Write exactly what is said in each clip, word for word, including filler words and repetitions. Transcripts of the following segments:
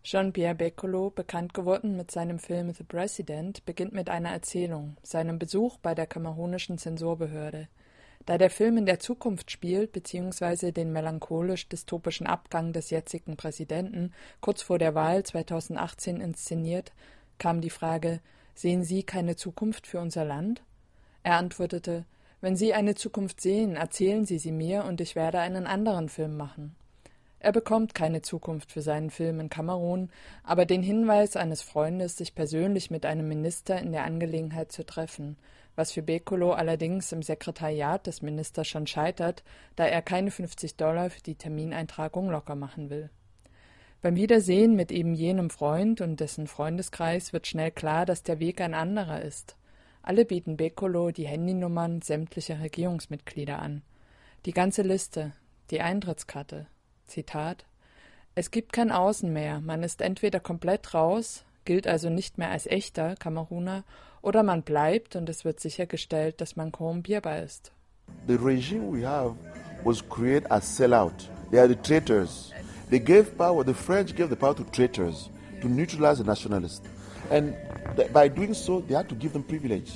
Jean-Pierre Bécolo, bekannt geworden mit seinem Film The President, beginnt mit einer Erzählung, seinem Besuch bei der kamerunischen Zensurbehörde. Da der Film in der Zukunft spielt, beziehungsweise den melancholisch-dystopischen Abgang des jetzigen Präsidenten kurz vor der Wahl zweitausendachtzehn inszeniert, kam die Frage: Sehen Sie keine Zukunft für unser Land? Er antwortete: Wenn Sie eine Zukunft sehen, erzählen Sie sie mir und ich werde einen anderen Film machen. Er bekommt keine Zukunft für seinen Film in Kamerun, aber den Hinweis eines Freundes, sich persönlich mit einem Minister in der Angelegenheit zu treffen, was für Bécolo allerdings im Sekretariat des Ministers schon scheitert, da er keine fünfzig Dollar für die Termineintragung locker machen will. Beim Wiedersehen mit eben jenem Freund und dessen Freundeskreis wird schnell klar, dass der Weg ein anderer ist. Alle bieten Bécolo die Handynummern sämtlicher Regierungsmitglieder an. Die ganze Liste, die Eintrittskarte. Zitat: Es gibt kein Außen mehr, man ist entweder komplett raus, gilt also nicht mehr als echter Kameruner, oder man bleibt und es wird sichergestellt, dass man korrumpierbar ist. The regime we have was created as sellout. They are the traitors. They gave power, the French gave the power to traitors, to neutralize the nationalists. And th- by doing so, they had to give them privilege.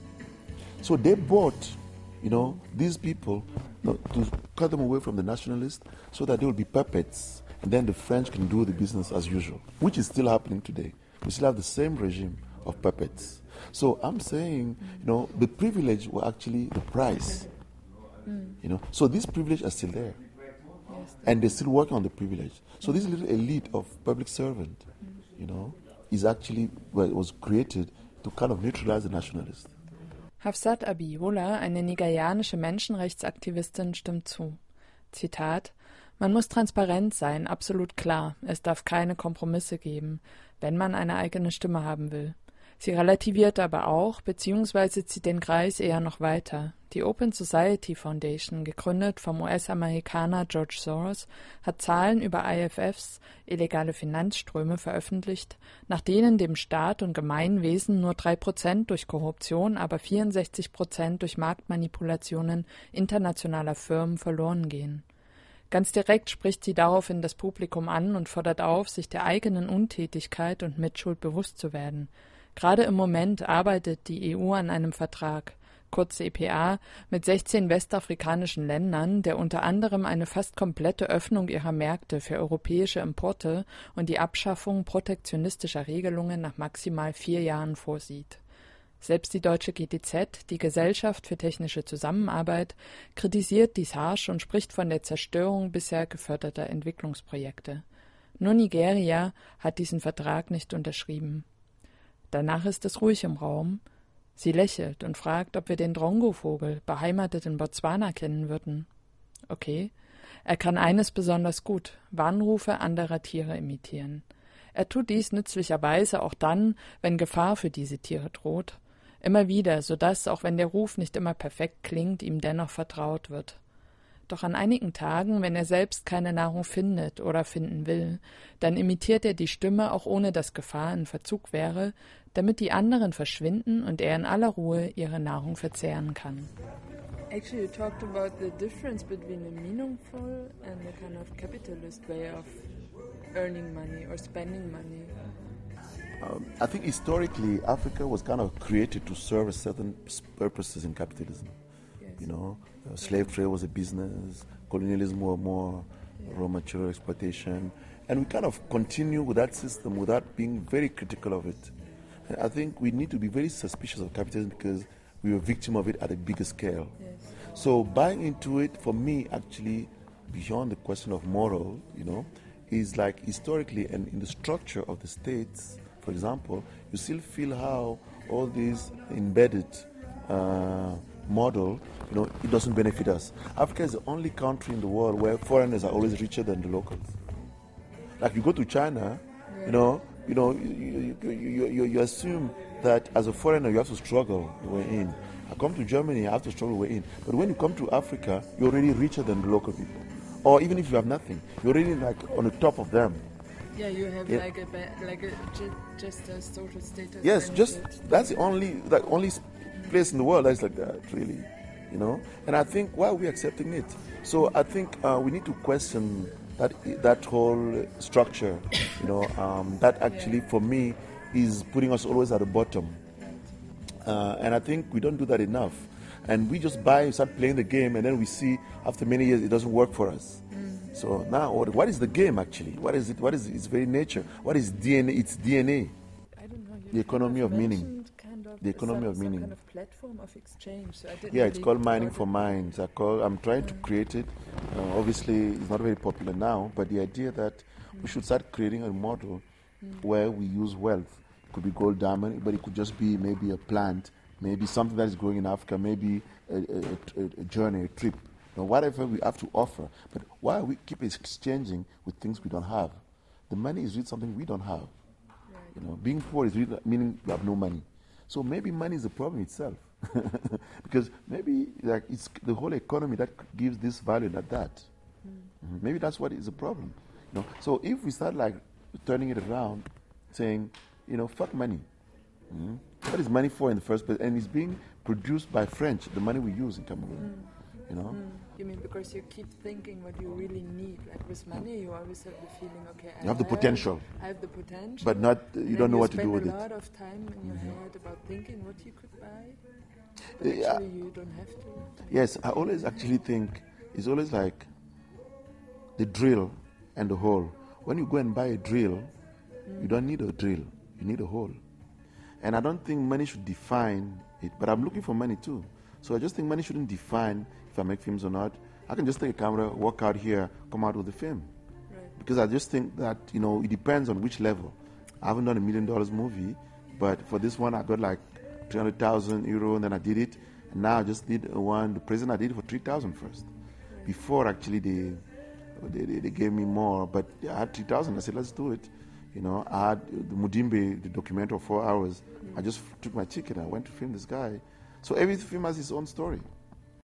So they bought, you know, these people, you know, to cut them away from the nationalists so that they will be puppets. And then the French can do the business as usual, which is still happening today. We still have the same regime of puppets. So I'm saying, you know, the privilege were actually the price. Mm. You know, so these privileges are still there. Yes, and they're still working on the privilege. So this little elite of public servant, mm. you know, is actually, well, was created to kind of neutralize the nationalists. Hafsat Abiola, eine nigerianische Menschenrechtsaktivistin, stimmt zu. Zitat: Man muss transparent sein, absolut klar. Es darf keine Kompromisse geben, wenn man eine eigene Stimme haben will. Sie relativiert aber auch, beziehungsweise zieht den Kreis eher noch weiter. Die Open Society Foundation, gegründet vom U S-Amerikaner George Soros, hat Zahlen über I F Fs, illegale Finanzströme, veröffentlicht, nach denen dem Staat und Gemeinwesen nur drei Prozent durch Korruption, aber vierundsechzig Prozent durch Marktmanipulationen internationaler Firmen verloren gehen. Ganz direkt spricht sie daraufhin das Publikum an und fordert auf, sich der eigenen Untätigkeit und Mitschuld bewusst zu werden. Gerade im Moment arbeitet die E U an einem Vertrag, kurz E P A, mit sechzehn westafrikanischen Ländern, der unter anderem eine fast komplette Öffnung ihrer Märkte für europäische Importe und die Abschaffung protektionistischer Regelungen nach maximal vier Jahren vorsieht. Selbst die deutsche G T Z, die Gesellschaft für technische Zusammenarbeit, kritisiert dies harsch und spricht von der Zerstörung bisher geförderter Entwicklungsprojekte. Nur Nigeria hat diesen Vertrag nicht unterschrieben. Danach ist es ruhig im Raum. Sie lächelt und fragt, ob wir den Drongo-Vogel, beheimatet in Botswana, kennen würden. Okay. Er kann eines besonders gut: Warnrufe anderer Tiere imitieren. Er tut dies nützlicherweise auch dann, wenn Gefahr für diese Tiere droht. Immer wieder, sodass, auch wenn der Ruf nicht immer perfekt klingt, ihm dennoch vertraut wird. Doch an einigen Tagen, wenn er selbst keine Nahrung findet oder finden will, dann imitiert er die Stimme, auch ohne dass Gefahr in Verzug wäre, damit die anderen verschwinden und er in aller Ruhe ihre Nahrung verzehren kann. Actually, you talked about the difference between a meaningful and a kind of capitalist way of earning money or spending money. Um, I think historically Africa was kind of created to serve certain purposes in capitalism. Yes. You know, uh, slave trade was a business, colonialism was more yeah. raw material exploitation, and we kind of continue with that system without being very critical of it. And I think we need to be very suspicious of capitalism because we were victim of it at a bigger scale. Yes. So buying into it, for me, actually, beyond the question of moral, you know, is like historically and in the structure of the states, for example, you still feel how all these embedded uh, model, you know, it doesn't benefit us. Africa is the only country in the world where foreigners are always richer than the locals. Like you go to China, yeah. you know, you know, you, you, you, you, you assume that as a foreigner you have to struggle your way in. I come to Germany, I have to struggle your way in. But when you come to Africa, you're already richer than the local people. Or even if you have nothing, you're already like on the top of them. Yeah, you have yeah. like a like a just a social status. Yes, benefit. just that's the only like only place in the world that's like that, really, you know. And I think why are we accepting it? So I think uh, we need to question that that whole structure, you know, um, that actually for me is putting us always at the bottom. Uh, and I think we don't do that enough. And we just buy, start playing the game, and then we see after many years it doesn't work for us. Mm. So now, what, what is the game actually? What is it? What is its very nature? What is D N A? Its D N A. I don't know. The economy of meaning. Kind of the economy some, of meaning. Some kind of platform of exchange. So I didn't yeah, really it's called Mining for it. Minds. I call, I'm trying mm. to create it. Uh, obviously, it's not very popular now, but the idea that mm. we should start creating a model mm. where we use wealth. It could be gold, diamond, but it could just be maybe a plant, maybe something that is growing in Africa, maybe a, a, a, a journey, a trip, you know, whatever we have to offer. But why we keep exchanging with things we don't have? The money is really something we don't have. Right. You know, being poor is really meaning you have no money. So maybe money is the problem itself, because maybe like it's the whole economy that gives this value like that. Mm. Mm-hmm. Maybe that's what is the problem. You know, so if we start like turning it around, saying, you know, fuck money. Mm-hmm. What is money for in the first place? And it's being produced by French, the money we use in Cameroon. Mm. You know? Mm. You mean because you keep thinking what you really need? Like with money, you always have the feeling, okay, I you have the have, potential. I have the potential. But not, uh, you don't know you what to do with it. You spend a lot of time in your mm-hmm. head about thinking what you could buy. But yeah. actually you don't have to. Yes, I always actually think it's always like the drill and the hole. When you go and buy a drill, mm. you don't need a drill. You need a hole. And I don't think money should define it, but I'm looking for money too. So I just think money shouldn't define if I make films or not. I can just take a camera, walk out here, come out with a film. Right. Because I just think that, you know, it depends on which level. I haven't done a million dollars movie, but for this one I got like three hundred thousand euro and then I did it. And now I just did one, the present I did it for three thousand first. Right. Before actually they, they, they, they gave me more, but I had three thousand. I said, let's do it. You know, I had the Mudimbe, the documentary of four hours. Mm. I just took my ticket and I went to film this guy. So every film has its own story.